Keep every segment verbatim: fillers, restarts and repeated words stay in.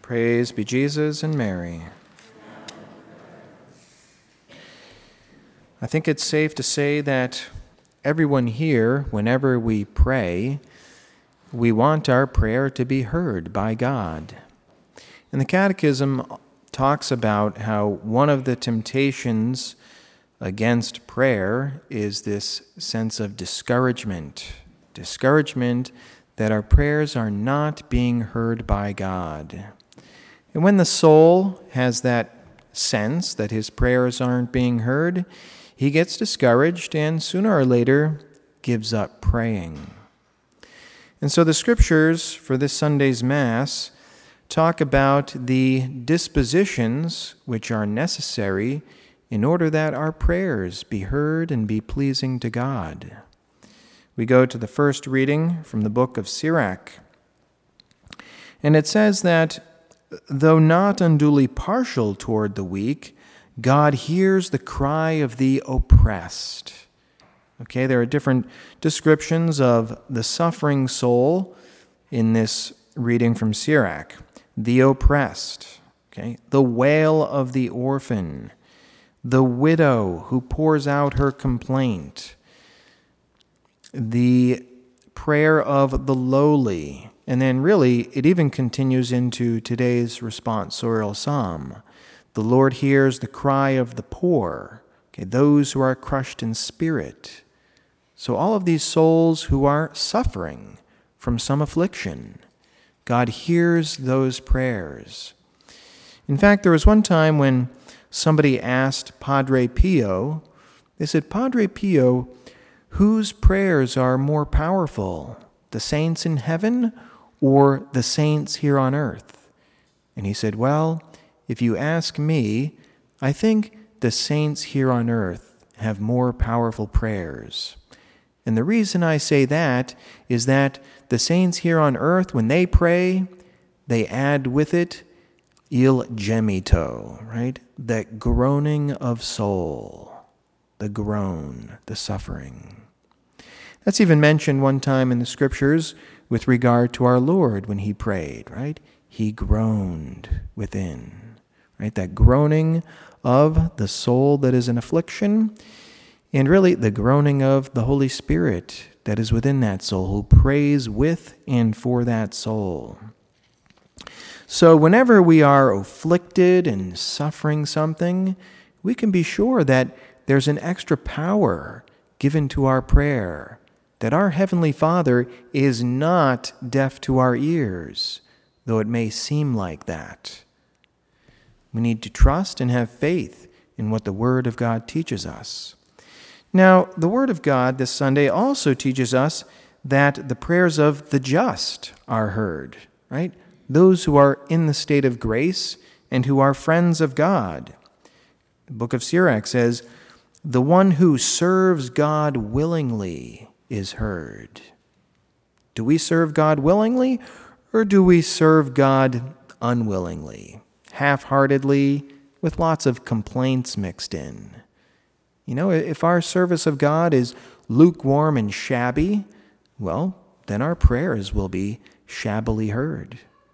Praise be Jesus and Mary. I think it's safe to say that everyone here, whenever we pray, we want our prayer to be heard by God. And the Catechism talks about how one of the temptations against prayer is this sense of discouragement. Discouragement that our prayers are not being heard by God. And when the soul has that sense that his prayers aren't being heard, he gets discouraged and sooner or later gives up praying. And so the scriptures for this Sunday's Mass talk about the dispositions which are necessary in order that our prayers be heard and be pleasing to God. We go to the first reading from the book of Sirach. And it says that, though not unduly partial toward the weak, God hears the cry of the oppressed. Okay, there are different descriptions of the suffering soul in this reading from Sirach. The oppressed, okay, the wail of the orphan, the widow who pours out her complaint, the prayer of the lowly, and then really it even continues into today's responsorial psalm. The Lord hears the cry of the poor, okay, those who are crushed in spirit. So all of these souls who are suffering from some affliction, God hears those prayers. In fact, there was one time when somebody asked Padre Pio, they said, Padre Pio, whose prayers are more powerful, the saints in heaven or the saints here on earth? And he said, well, if you ask me, I think the saints here on earth have more powerful prayers. And the reason I say that is that the saints here on earth, when they pray, they add with it il gemito, right? That groaning of soul, the groan, the suffering. That's even mentioned one time in the scriptures with regard to our Lord when he prayed, right? He groaned within, right? That groaning of the soul that is in affliction, and really the groaning of the Holy Spirit that is within that soul, who prays with and for that soul. So whenever we are afflicted and suffering something, we can be sure that there's an extra power given to our prayer, that our Heavenly Father is not deaf to our ears, though it may seem like that. We need to trust and have faith in what the Word of God teaches us. Now, the Word of God this Sunday also teaches us that the prayers of the just are heard, right? Those who are in the state of grace and who are friends of God. The book of Sirach says, the one who serves God willingly is heard. Do we serve God willingly, or do we serve God unwillingly, half-heartedly, with lots of complaints mixed in? You know, if our service of God is lukewarm and shabby, well, then our prayers will be shabbily heard.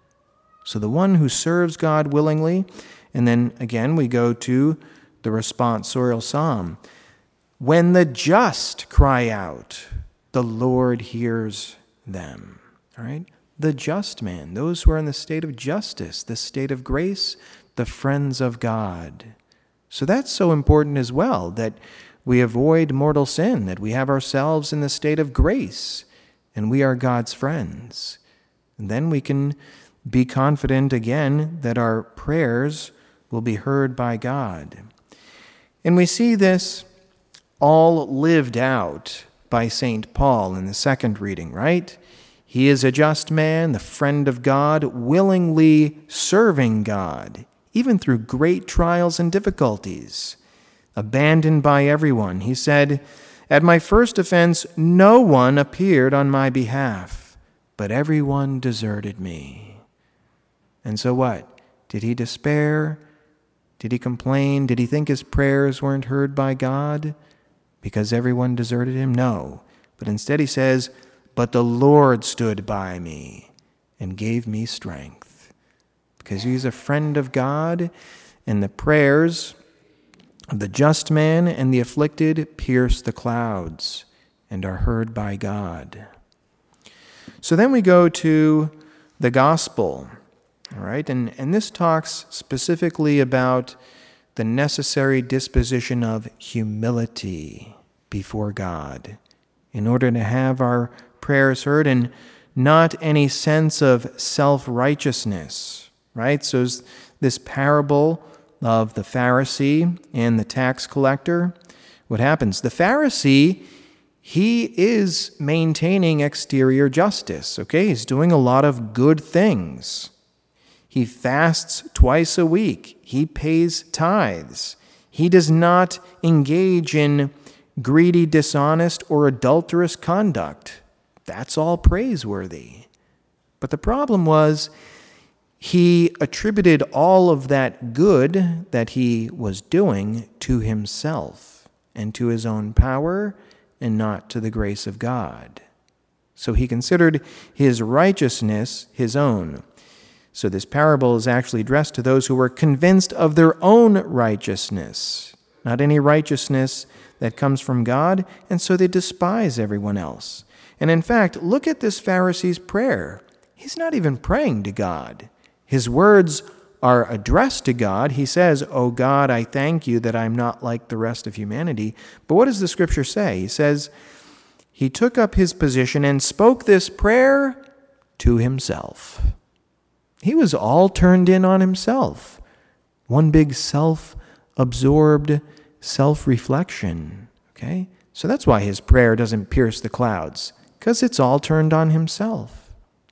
So the one who serves God willingly, and then again we go to the responsorial psalm. When the just cry out, the Lord hears them. All right? The just man, those who are in the state of justice, the state of grace, the friends of God. So that's so important as well, that we avoid mortal sin, that we have ourselves in the state of grace, and we are God's friends. And then we can be confident again that our prayers will be heard by God. And we see this all lived out by Saint Paul in the second reading, right? He is a just man, the friend of God, willingly serving God, even through great trials and difficulties. Abandoned by everyone, he said, at my first offense, no one appeared on my behalf, but everyone deserted me. And so what? Did he despair? Did he complain? Did he think his prayers weren't heard by God because everyone deserted him? No. But instead he says, but the Lord stood by me and gave me strength. because he's a friend of God, and the prayers of the just man and the afflicted pierce the clouds and are heard by God. So then we go to the gospel, all right? And, and this talks specifically about the necessary disposition of humility before God in order to have our prayers heard, and not any sense of self-righteousness, right? So this parable of the Pharisee and the tax collector, what happens? The Pharisee, he is maintaining exterior justice, okay? He's doing a lot of good things. He fasts twice a week. He pays tithes. He does not engage in greedy, dishonest, or adulterous conduct. That's all praiseworthy. But the problem was, he attributed all of that good that he was doing to himself and to his own power and not to the grace of God. So he considered his righteousness his own. So this parable is actually addressed to those who were convinced of their own righteousness, not any righteousness that comes from God, and so they despise everyone else. And in fact, look at this Pharisee's prayer. He's not even praying to God. His words are addressed to God. He says, "Oh God, I thank you that I'm not like the rest of humanity." But what does the scripture say? He says, he took up his position and spoke this prayer to himself. He was all turned in on himself. One big self-absorbed self-reflection. Okay? So that's why his prayer doesn't pierce the clouds, because it's all turned on himself.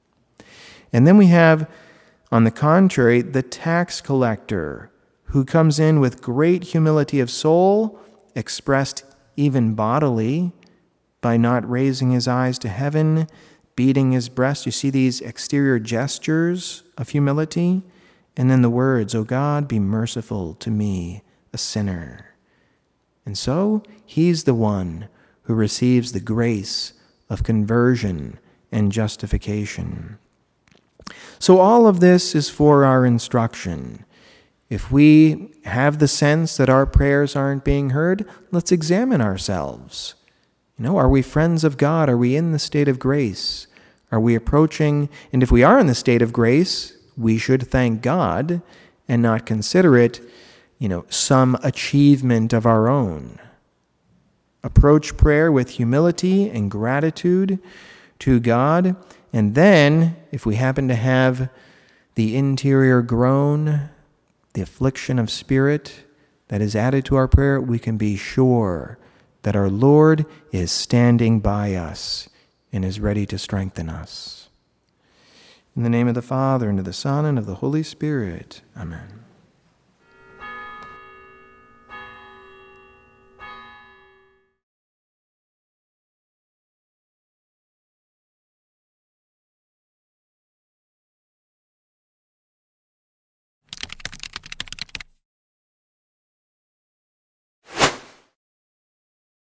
And then we have, on the contrary, the tax collector, who comes in with great humility of soul, expressed even bodily, by not raising his eyes to heaven, beating his breast. You see these exterior gestures of humility, and then the words, "O God, be merciful to me, a sinner." And so he's the one who receives the grace of conversion and justification. So all of this is for our instruction. If we have the sense that our prayers aren't being heard, let's examine ourselves. You know, are we friends of God? Are we in the state of grace? Are we approaching? And if we are in the state of grace, we should thank God and not consider it, you know, some achievement of our own. Approach prayer with humility and gratitude to God. And then, if we happen to have the interior groan, the affliction of spirit that is added to our prayer, we can be sure that our Lord is standing by us and is ready to strengthen us. In the name of the Father, and of the Son, and of the Holy Spirit. Amen.